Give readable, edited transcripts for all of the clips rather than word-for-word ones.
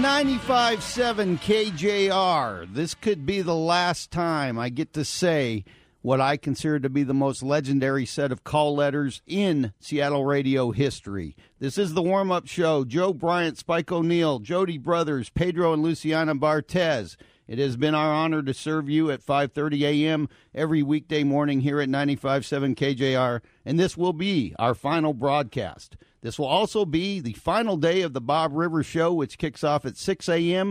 95.7 KJR. This could be the last time I get to say what I consider to be the most legendary set of call letters in Seattle radio history. This is the warm-up show. Joe Bryant, Spike O'Neill, Jody Brothers, Pedro and Luciana Bartez. It has been our honor to serve you at 5:30 a.m. every weekday morning here at 95.7 KJR, and this will be our final broadcast. This will also be the final day of the Bob Rivers Show, which kicks off at 6 a.m.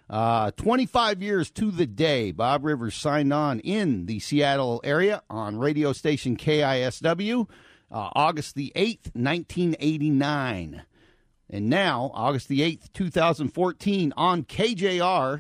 25 years to the day, Bob Rivers signed on in the Seattle area on radio station KISW, August the 8th, 1989. And now, August the 8th, 2014, on KJR,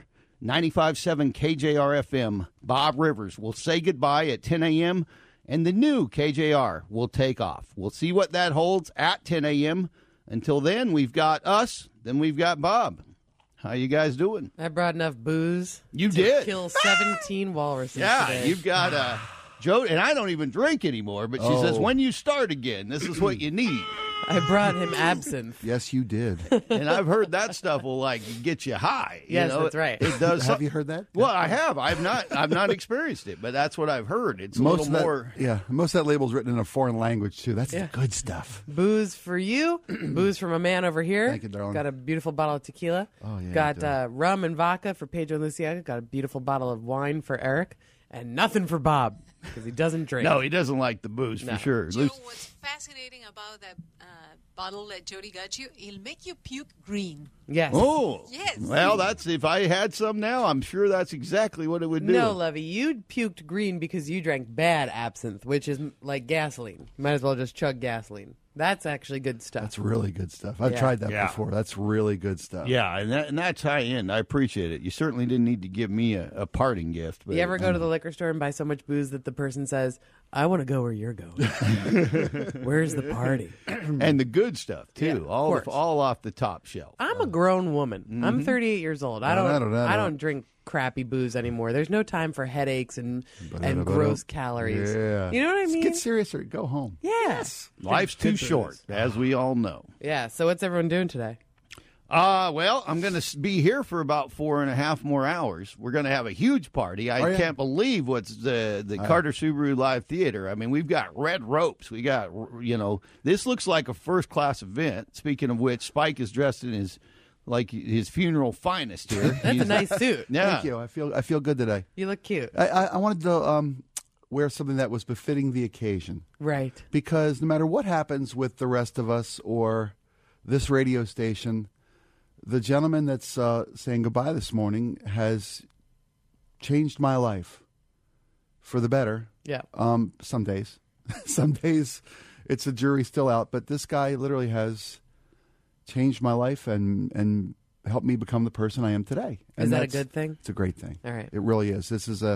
95.7 KJR FM, Bob Rivers will say goodbye at 10 a.m., and the new KJR will take off. We'll see what that holds at 10 a.m. Until then, we've got us, then we've got Bob. How you guys doing? I brought enough booze to kill 17 walruses today. You've got Joe, and I don't even drink anymore, but she says, when you start again, this is what you need. I brought him absinthe. Yes, you did. And I've heard that stuff will get you high. Yes, you know? that's right. It does. Have you heard that? Well, I have. I've not experienced it, but that's what I've heard. It's most a little more. Yeah, most of that label's written in a foreign language too. That's the good stuff. Booze for you. Booze from a man over here. Thank you, darling. Got a beautiful bottle of tequila. Oh yeah. Got rum and vodka for Pedro and Luciana. Got a beautiful bottle of wine for Eric, and nothing for Bob because he doesn't drink. No, he doesn't like the booze for sure. Joe, what's fascinating about that bottle that Jody got you, it'll make you puke green. Yes. Oh. Yes. Well, that's if I had some now, I'm sure that's exactly what it would do. No, Lovey, you puked green because you drank bad absinthe, which is like gasoline. Might as well just chug gasoline. That's actually good stuff. That's really good stuff. I've tried that before. That's really good stuff. Yeah, and that's high end. I appreciate it. You certainly didn't need to give me a parting gift. But, you ever go to the liquor store and buy so much booze that the person says, I want to go where you're going. Where's the party? And the good stuff, too. Yeah, all off the top shelf. I'm a grown woman. Mm-hmm. I'm 38 years old. I don't drink crappy booze anymore. There's no time for headaches and gross calories. Yeah. You know what I mean? Get serious or go home. Yes. Life's too short, as we all know. Yeah. So what's everyone doing today? Well, I'm going to be here for about 4.5 more hours. We're going to have a huge party. I can't believe what's the Carter Subaru Live Theater. I mean, we've got red ropes. We got, this looks like a first-class event. Speaking of which, Spike is dressed in his funeral finest here. That's a nice suit. Yeah. Thank you. I feel good today. You look cute. I wanted to wear something that was befitting the occasion. Right. Because no matter what happens with the rest of us or this radio station, the gentleman that's saying goodbye this morning has changed my life for the better. Yeah. Some days. Some days it's a jury still out, but this guy literally has changed my life and helped me become the person I am today. And is that a good thing? It's a great thing. All right. It really is. This is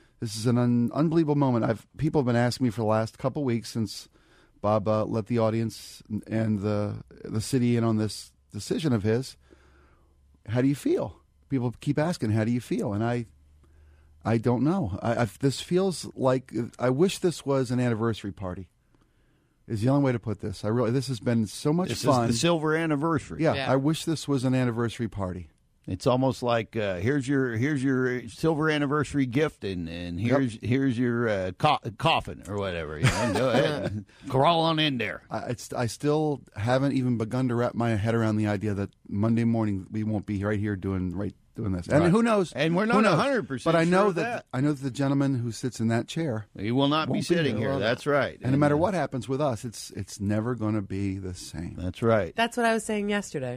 an unbelievable moment. People have been asking me for the last couple of weeks since Bob let the audience and the city in on this decision of his. How do you feel? People keep asking, how do you feel? And I don't know. This feels like, I wish this was an anniversary party. Is the only way to put this. This has been so much fun. This is the silver anniversary. Yeah, I wish this was an anniversary party. It's almost like here's your silver anniversary gift, and here's your coffin or whatever. Go ahead, crawl on in there. I still haven't even begun to wrap my head around the idea that Monday morning we won't be right here doing this. And who knows? And we're not 100%. But I know sure that I know that the gentleman who sits in that chair, he will not be sitting here. That's right. And no matter what happens with us, it's never going to be the same. That's right. That's what I was saying yesterday.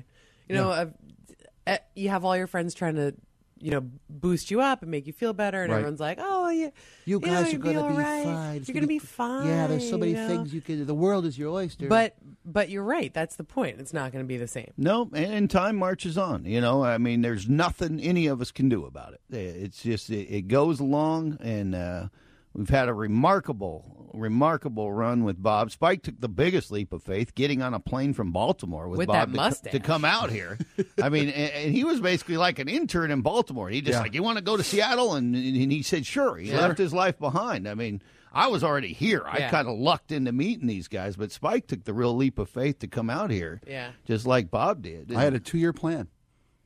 You have all your friends trying to, boost you up and make you feel better, and everyone's like, "Oh, you guys are going to be right. fine. You're going to be fine." Yeah, there's so many things you can. The world is your oyster. But you're right. That's the point. It's not going to be the same. No, and time marches on. I mean, there's nothing any of us can do about it. It's just it goes along, and we've had a remarkable run with Bob. Spike took the biggest leap of faith getting on a plane from Baltimore with Bob that mustache to come out here. I mean, and he was basically like an intern in Baltimore. He just you want to go to Seattle? And he said, sure. He left his life behind. I mean, I was already here. I kind of lucked into meeting these guys, but Spike took the real leap of faith to come out here, just like Bob did. I had a 2-year plan.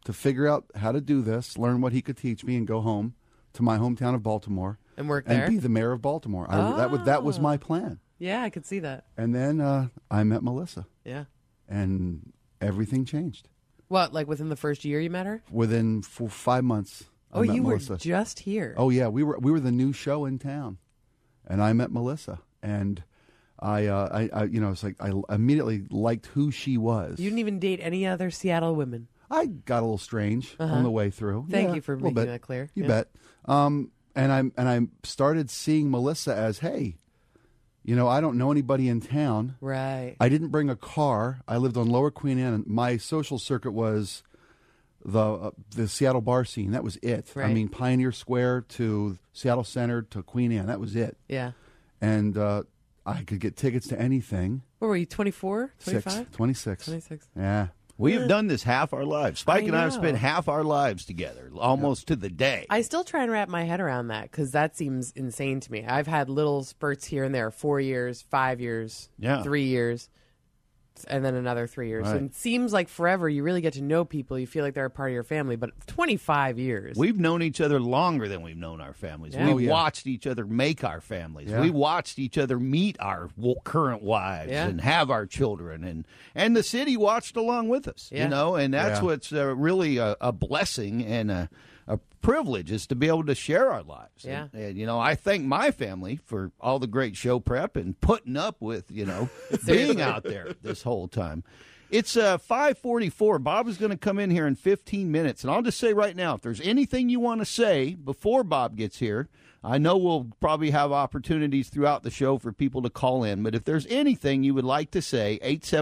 to figure out how to do this, learn what he could teach me, and go home to my hometown of Baltimore and work there and be the mayor of Baltimore. That was my plan. Yeah, I could see that. And then I met Melissa. Yeah. And everything changed. What, like within the first year you met her? Within 5 months. Oh, you Melissa. were just here. Oh yeah, we were the new show in town, and I met Melissa, and I it's like I immediately liked who she was. You didn't even date any other Seattle women. I got a little strange on the way through. Thank you for making that clear. You bet. And I started seeing Melissa as, hey, I don't know anybody in town. Right. I didn't bring a car. I lived on Lower Queen Anne, and my social circuit was the Seattle bar scene. That was it. Right. I mean, Pioneer Square to Seattle Center to Queen Anne. That was it. Yeah. And I could get tickets to anything. What were you, 24, 25? 26. 26. Yeah. We have done this half our lives. Spike and I have spent half our lives together, almost to the day. I still try and wrap my head around that because that seems insane to me. I've had little spurts here and there, 4 years, 5 years, 3 years, and then another 3 years. Right. And it seems like forever. You really get to know people. You feel like they're a part of your family. But 25 years. We've known each other longer than we've known our families. Yeah. We've watched each other make our families. Yeah. We watched each other meet our current wives and have our children. And the city watched along with us, and that's what's really a blessing and a privilege is to be able to share our lives. Yeah. And I thank my family for all the great show prep and putting up with, being out there this whole time. It's 5:44. Bob is going to come in here in 15 minutes. And I'll just say right now, if there's anything you want to say before Bob gets here, I know we'll probably have opportunities throughout the show for people to call in. But if there's anything you would like to say,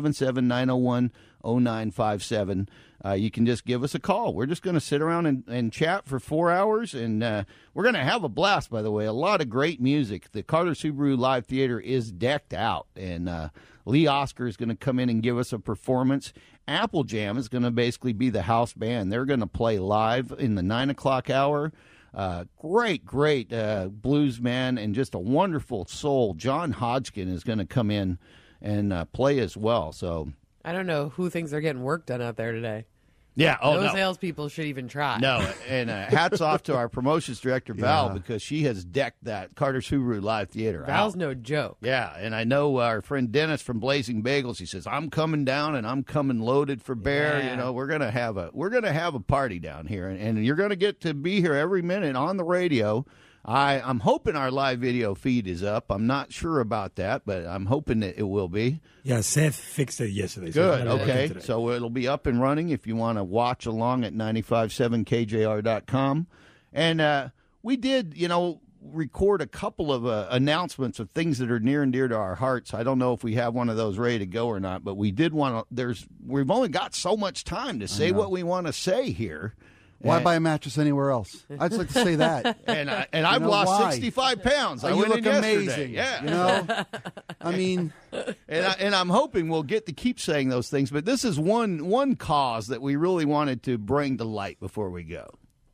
877-901-0957. You can just give us a call. We're just going to sit around and chat for 4 hours, and we're going to have a blast, by the way. A lot of great music. The Carter Subaru Live Theater is decked out, and Lee Oscar is going to come in and give us a performance. Apple Jam is going to basically be the house band. They're going to play live in the 9 o'clock hour. Great blues man and just a wonderful soul. John Hodgkin is going to come in and play as well, so... I don't know who thinks they're getting work done out there today. Yeah, no salespeople should even try. No, and hats off to our promotions director, Val, because she has decked that Carter Subaru Live Theater Val's out. no joke. Yeah, and I know our friend Dennis from Blazing Bagels, he says, I'm coming down and I'm coming loaded for bear. Yeah. We're gonna have a party down here, and you're gonna get to be here every minute on the radio. I'm hoping our live video feed is up. I'm not sure about that, but I'm hoping that it will be. Yeah, Seth fixed it yesterday. Good, okay. So it'll be up and running if you want to watch along at 957kjr.com. And we did, record a couple of announcements of things that are near and dear to our hearts. I don't know if we have one of those ready to go or not, but we did want to. We've only got so much time to say what we want to say here. Why buy a mattress anywhere else? I'd just like to say that. And I've lost 65 pounds. You look amazing. Yeah. I mean. And I'm hoping we'll get to keep saying those things. But this is one cause that we really wanted to bring to light before we go.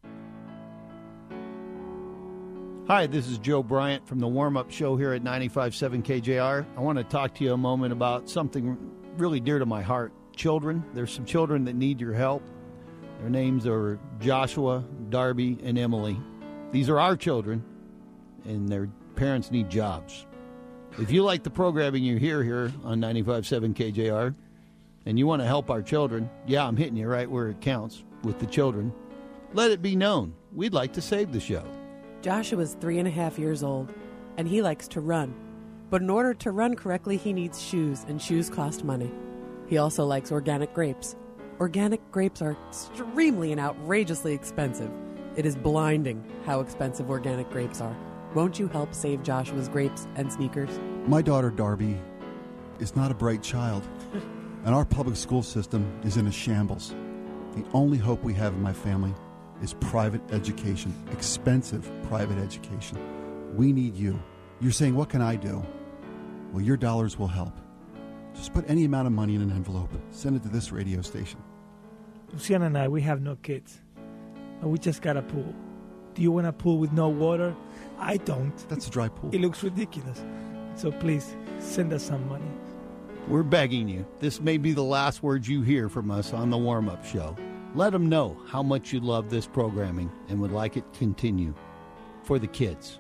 Hi, this is Joe Bryant from the warm-up show here at 95.7 KJR. I want to talk to you a moment about something really dear to my heart. Children. There's some children that need your help. Their names are Joshua, Darby, and Emily. These are our children, and their parents need jobs. If you like the programming you hear here on 95.7 KJR, and you want to help our children, I'm hitting you right where it counts with the children, let it be known. We'd like to save the show. Joshua's 3.5 years old, and he likes to run. But in order to run correctly, he needs shoes, and shoes cost money. He also likes organic grapes. Organic grapes are extremely and outrageously expensive. It is blinding how expensive organic grapes are. Won't you help save Joshua's grapes and sneakers? My daughter, Darby, is not a bright child, and our public school system is in a shambles. The only hope we have in my family is private education, expensive private education. We need you. You're saying, what can I do? Well, your dollars will help. Just put any amount of money in an envelope. Send it to this radio station. Luciana and I, we have no kids. But we just got a pool. Do you want a pool with no water? I don't. That's a dry pool. It looks ridiculous. So please, send us some money. We're begging you. This may be the last words you hear from us on the warm-up show. Let them know how much you love this programming and would like it to continue for the kids.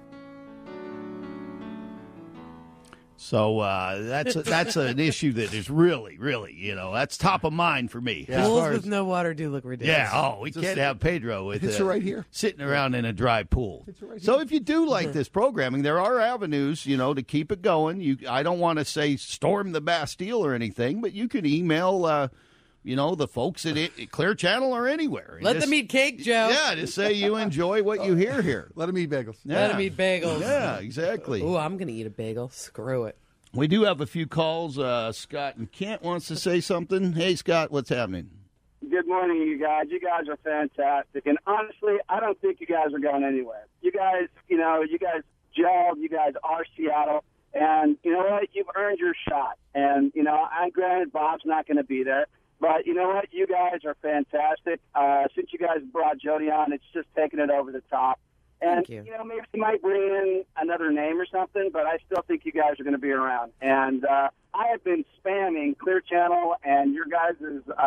So that's an issue that is really, that's top of mind for me. Yeah. Pools with no water do look ridiculous. Yeah, we can't have Pedro with It's right here. sitting around in a dry pool. Right So if you do like this programming, there are avenues, to keep it going. I don't want to say storm the Bastille or anything, but you can email, the folks at Clear Channel or anywhere. Let them eat cake, Joe. Yeah, just say you enjoy what you hear here. Let them eat bagels. Let them eat bagels. Yeah, exactly. Ooh, I'm going to eat a bagel. Screw it. We do have a few calls. Scott and Kent wants to say something. Hey, Scott, what's happening? Good morning, you guys. You guys are fantastic. And honestly, I don't think you guys are going anywhere. You guys gelled. You guys are Seattle. And you know what? You've earned your shot. And, I granted Bob's not going to be there. But you know what? You guys are fantastic. Since you guys brought Jody on, it's just taking it over the top. And, Thank you. Maybe you might bring in another name or something, but I still think you guys are going to be around. And I have been spamming Clear Channel and your guys'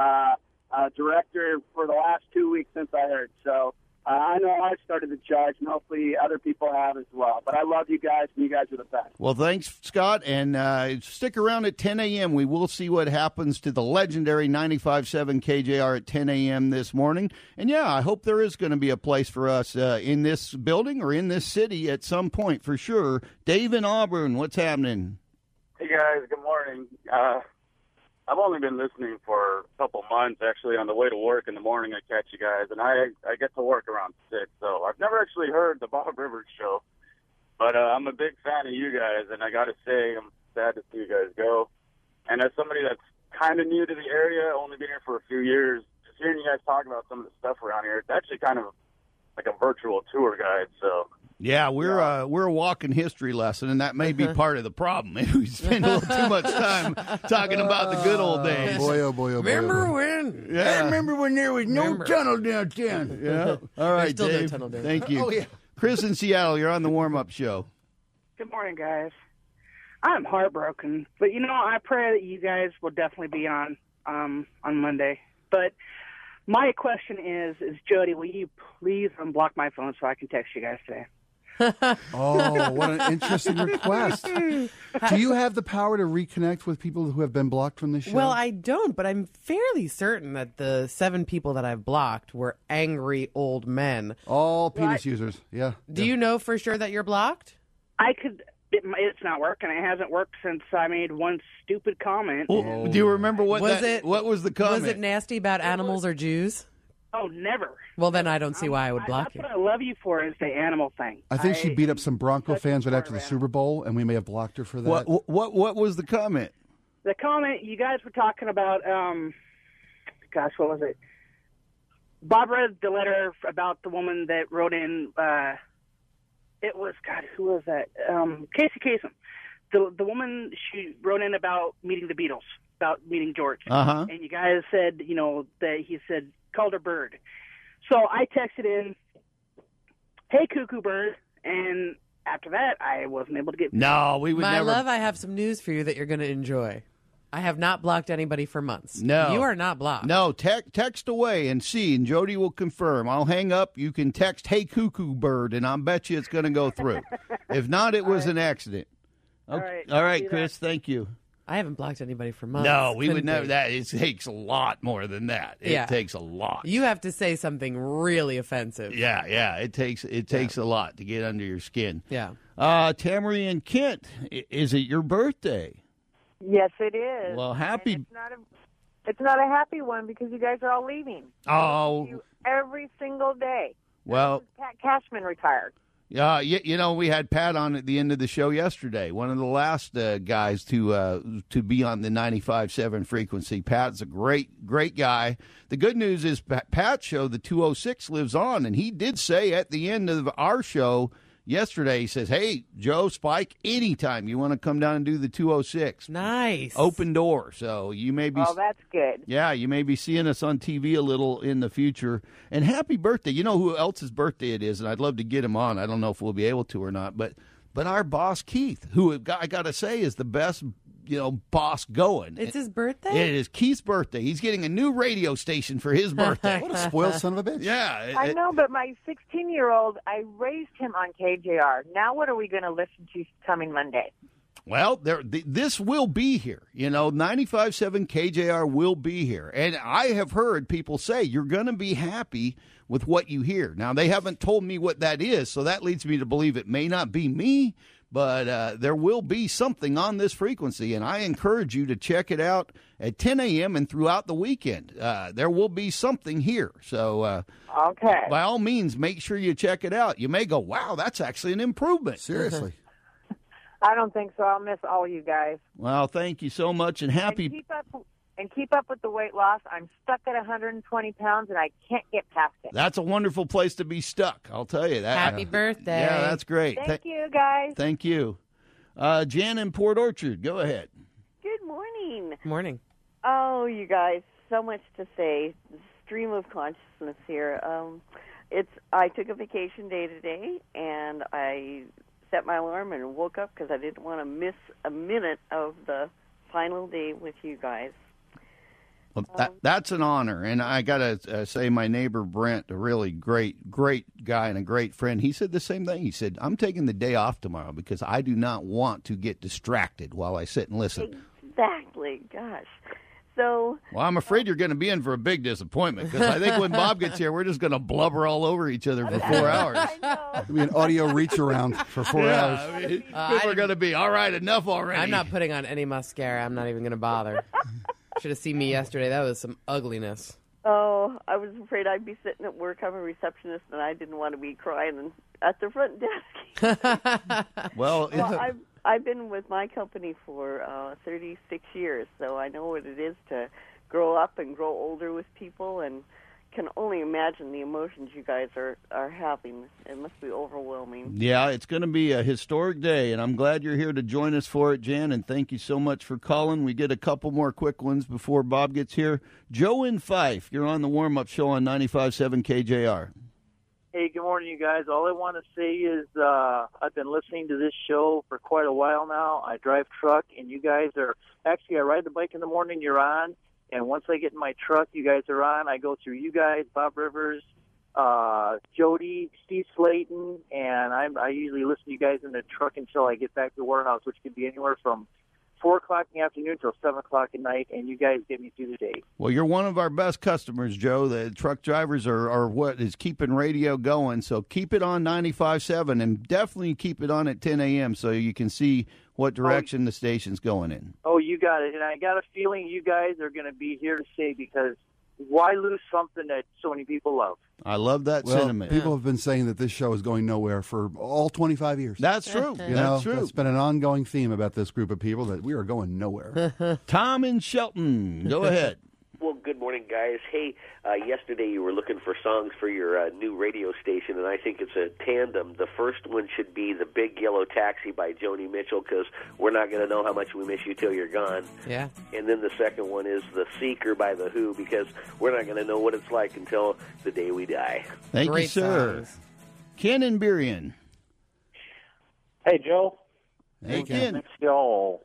director for the last 2 weeks since I heard. So I know I started the charge, and hopefully other people have as well. But I love you guys, and you guys are the best. Well, thanks, Scott, and stick around at 10 a.m. We will see what happens to the legendary 95.7 KJR at 10 a.m. this morning. And, yeah, I hope there is going to be a place for us in this building or in this city at some point for sure. Dave in Auburn, what's happening? Hey, guys, good morning. I've only been listening for a couple months. Actually, on the way to work in the morning, I catch you guys, and I get to work around 6. So I've never actually heard the Bob Rivers show, but I'm a big fan of you guys, and I got to say I'm sad to see you guys go. And as somebody that's kind of new to the area, only been here for a few years, just hearing you guys talk about some of the stuff around here, it's actually kind of like a virtual tour guide. So. Yeah, we're a walking history lesson, and that may be part of the problem. Maybe we spend a little too much time talking about the good old days. Boy, oh boy, oh boy. Remember when? Yeah. I remember when there was no tunnel downtown. Yeah. All right, still no Dave. tunnel there. Thank you. Oh, yeah. Chris in Seattle, you're on the warm-up show. Good morning, guys. I'm heartbroken, but I pray that you guys will definitely be on Monday. But my question is Jody, will you please unblock my phone so I can text you guys today? Oh, what an interesting request. Do you have the power to reconnect with people who have been blocked from the show? Well, I don't, but I'm fairly certain that the 7 people that I've blocked were angry old men. All penis users, yeah. Do you know for sure that you're blocked? I could. It's not working. It hasn't worked since I made one stupid comment. Oh, do you remember what was the comment? Was it nasty about animals or Jews? Oh, never. Well, then I don't see why I would block you. That's what I love you for is the animal thing. I think she beat up some Bronco fans right after the Super Bowl, and we may have blocked her for that. What was the comment? The comment, you guys were talking about, what was it? Bob read the letter about the woman that wrote in, it was, who was that? Casey Kasem. The woman, she wrote in about meeting the Beatles, about meeting George. Uh-huh. And you guys said, that he said, called her Bird. So I texted in, hey, Cuckoo Bird, and after that, I wasn't able to get... No, we would My never... love, I have some news for you that you're going to enjoy. I have not blocked anybody for months. No. You are not blocked. No, text away and see, and Jody will confirm. I'll hang up. You can text, hey, Cuckoo Bird, and I'll bet you it's going to go through. If not, it was an accident. Okay. All right, Chris, thank you. I haven't blocked anybody for months. No, we Couldn't would never. be. That it takes a lot more than that. It takes a lot. You have to say something really offensive. Yeah. It takes a lot to get under your skin. Yeah. Tamara and Kent, is it your birthday? Yes, it is. Well, happy. And it's not a happy one because you guys are all leaving. Oh. Every single day. Well, Pat Cashman retired. Yeah, we had Pat on at the end of the show yesterday. One of the last guys to be on the 95.7 frequency. Pat's a great guy. The good news is Pat's show, the 206, lives on, and he did say at the end of our show yesterday, he says, hey, Joe, Spike, anytime you want to come down and do the 206. Nice. Open door. So you may be... Oh, that's good. Yeah, you may be seeing us on TV a little in the future. And happy birthday. You know who else's birthday it is, and I'd love to get him on. I don't know if we'll be able to or not. But our boss, Keith, who I got to say is the best boss going. It's his birthday? It is Keith's birthday. He's getting a new radio station for his birthday. What a spoiled son of a bitch. Yeah. I know, but my 16-year-old, I raised him on KJR. Now what are we going to listen to coming Monday? Well, this will be here. 95.7 KJR will be here. And I have heard people say you're going to be happy with what you hear. Now, they haven't told me what that is, so that leads me to believe it may not be me, but there will be something on this frequency, and I encourage you to check it out at 10 a.m. and throughout the weekend. There will be something here. So okay. By all means, make sure you check it out. You may go, wow, that's actually an improvement. Seriously. I don't think so. I'll miss all you guys. Well, thank you so much, and happy. And keep up with the weight loss. I'm stuck at 120 pounds, and I can't get past it. That's a wonderful place to be stuck, I'll tell you that. Happy birthday. Yeah, that's great. Thank you, guys. Thank you. Jan in Port Orchard, go ahead. Good morning. Morning. Oh, you guys, so much to say. Stream of consciousness here. I took a vacation day today, and I set my alarm and woke up because I didn't want to miss a minute of the final day with you guys. Well, that's an honor, and I got to say my neighbor Brent, a really great guy and a great friend, he said the same thing. He said, I'm taking the day off tomorrow because I do not want to get distracted while I sit and listen. Exactly. Gosh. So, well, I'm afraid you're going to be in for a big disappointment because I think when Bob gets here, we're just going to blubber all over each other for 4 hours. It'll be an audio reach around for 4 hours. I mean, we're going to be, all right, enough already. I'm not putting on any mascara. I'm not even going to bother. Should have seen me yesterday. That was some ugliness. Oh, I was afraid I'd be sitting at work. I'm a receptionist, and I didn't want to be crying at the front desk. Well, I've been with my company for 36 years, so I know what it is to grow up and grow older with people, and can only imagine the emotions you guys are having. It must be overwhelming. Yeah, it's going to be a historic day, and I'm glad you're here to join us for it, Jan, and thank you so much for calling. We get a couple more quick ones before Bob gets here. Joe in Fife, you're on the warm-up show on 95.7 KJR. Hey, good morning, you guys. All I want to say is I've been listening to this show for quite a while now. I drive truck, and you guys are – actually, I ride the bike in the morning, you're on. And once I get in my truck, you guys are on. I go through you guys, Bob Rivers, Jody, Steve Slayton, and I usually listen to you guys in the truck until I get back to the warehouse, which could be anywhere from 4 o'clock in the afternoon till 7 o'clock at night, and you guys get me through the day. Well, you're one of our best customers, Joe. The truck drivers are what is keeping radio going, so keep it on 95.7 and definitely keep it on at 10 a.m. so you can see what direction the station's going in. Oh, you got it. And I got a feeling you guys are going to be here to stay because why lose something that so many people love? I love that sentiment. People have been saying that this show is going nowhere for all 25 years. That's true. That's true. It's been an ongoing theme about this group of people that we are going nowhere. Tom in Shelton, go ahead. Well, good morning, guys. Hey, yesterday you were looking for songs for your new radio station, and I think it's a tandem. The first one should be The Big Yellow Taxi by Joni Mitchell, because we're not going to know how much we miss you till you're gone. Yeah. And then the second one is The Seeker by The Who, because we're not going to know what it's like until the day we die. Thank you, sir. Songs. Ken and Burien. Hey, Joe. Hey, Ken. Miss y'all.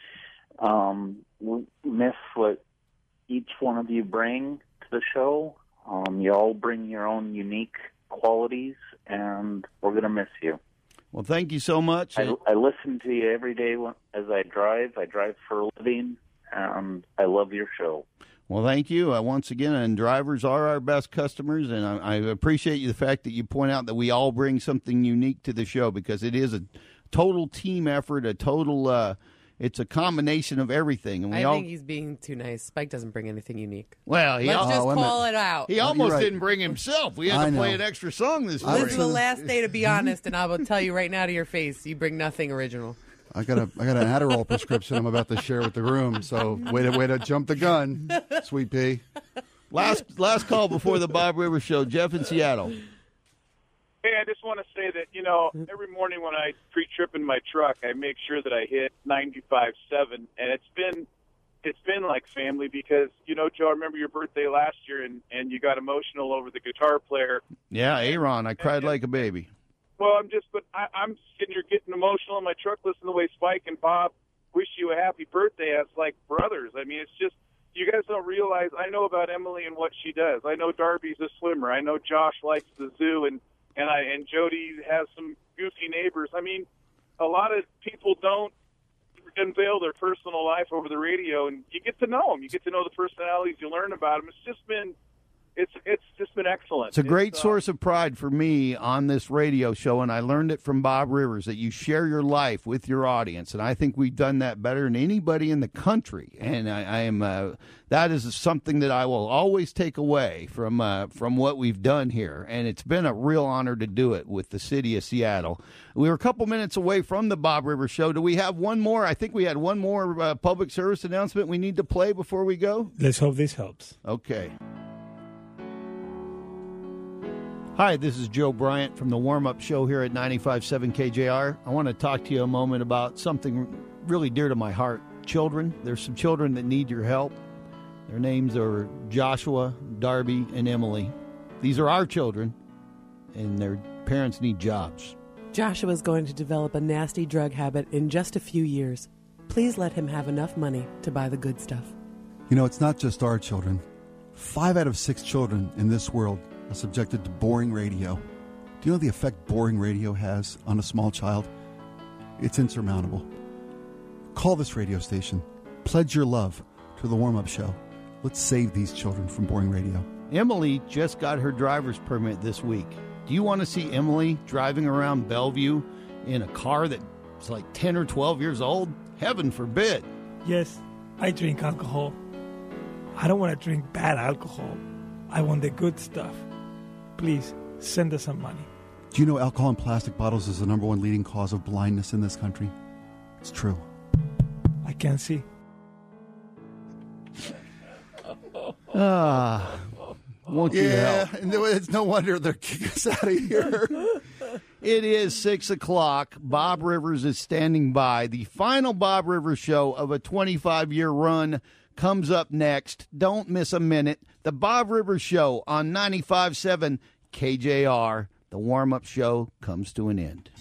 We miss what each one of you bring to the show. You all bring your own unique qualities, and we're going to miss you. Well, thank you so much. I listen to you every day as I drive. I drive for a living, and I love your show. Well, thank you. Once again, and drivers are our best customers, and I appreciate the fact that you point out that we all bring something unique to the show, because it is a total team effort, a total it's a combination of everything. And I think he's being too nice. Spike doesn't bring anything unique. Well, let's just call it out. He almost didn't bring himself. We had to play an extra song this morning. This is the last day to be honest, and I will tell you right now to your face, you bring nothing original. I got an Adderall prescription I'm about to share with the room, so way to jump the gun, Sweet Pea. Last call before the Bob Rivers Show. Jeff in Seattle. Hey, I just want to say that, every morning when I pre-trip in my truck, I make sure that I hit 95.7, and it's been like family because, Joe, I remember your birthday last year, and you got emotional over the guitar player. Yeah, Aaron, I cried like a baby. Well, I'm sitting here getting emotional in my truck listening to the way Spike and Bob wish you a happy birthday as like brothers. I mean, it's just, you guys don't realize, I know about Emily and what she does. I know Darby's a swimmer. I know Josh likes the zoo, and Jody has some goofy neighbors. I mean, a lot of people don't unveil their personal life over the radio, and you get to know them. You get to know the personalities. You learn about them. It's just been excellent. It's a great source of pride for me on this radio show, and I learned it from Bob Rivers, that you share your life with your audience, and I think we've done that better than anybody in the country. And I am that is something that I will always take away from what we've done here, and it's been a real honor to do it with the city of Seattle. We were a couple minutes away from the Bob Rivers Show. Do we have one more? I think we had one more public service announcement we need to play before we go. Let's hope this helps. Okay. Hi, this is Joe Bryant from the warm-up show here at 95.7 KJR. I want to talk to you a moment about something really dear to my heart. Children. There's some children that need your help. Their names are Joshua, Darby, and Emily. These are our children, and their parents need jobs. Joshua's going to develop a nasty drug habit in just a few years. Please let him have enough money to buy the good stuff. You know, it's not just our children. 5 out of 6 children in this world are subjected to boring radio. Do you know the effect boring radio has on a small child? It's insurmountable. Call this radio station. Pledge your love to the warm-up show. Let's save these children from boring radio. Emily just got her driver's permit this week. Do you want to see Emily driving around Bellevue in a car that's like 10 or 12 years old? Heaven forbid. Yes, I drink alcohol. I don't want to drink bad alcohol. I want the good stuff. Please, send us some money. Do you know alcohol in plastic bottles is the #1 leading cause of blindness in this country? It's true. I can't see. Won't you help? And it's no wonder they're kicking us out of here. It is 6 o'clock. Bob Rivers is standing by. The final Bob Rivers show of a 25-year run comes up next. Don't miss a minute. The Bob Rivers Show on 95.7 KJR. The warm-up show comes to an end.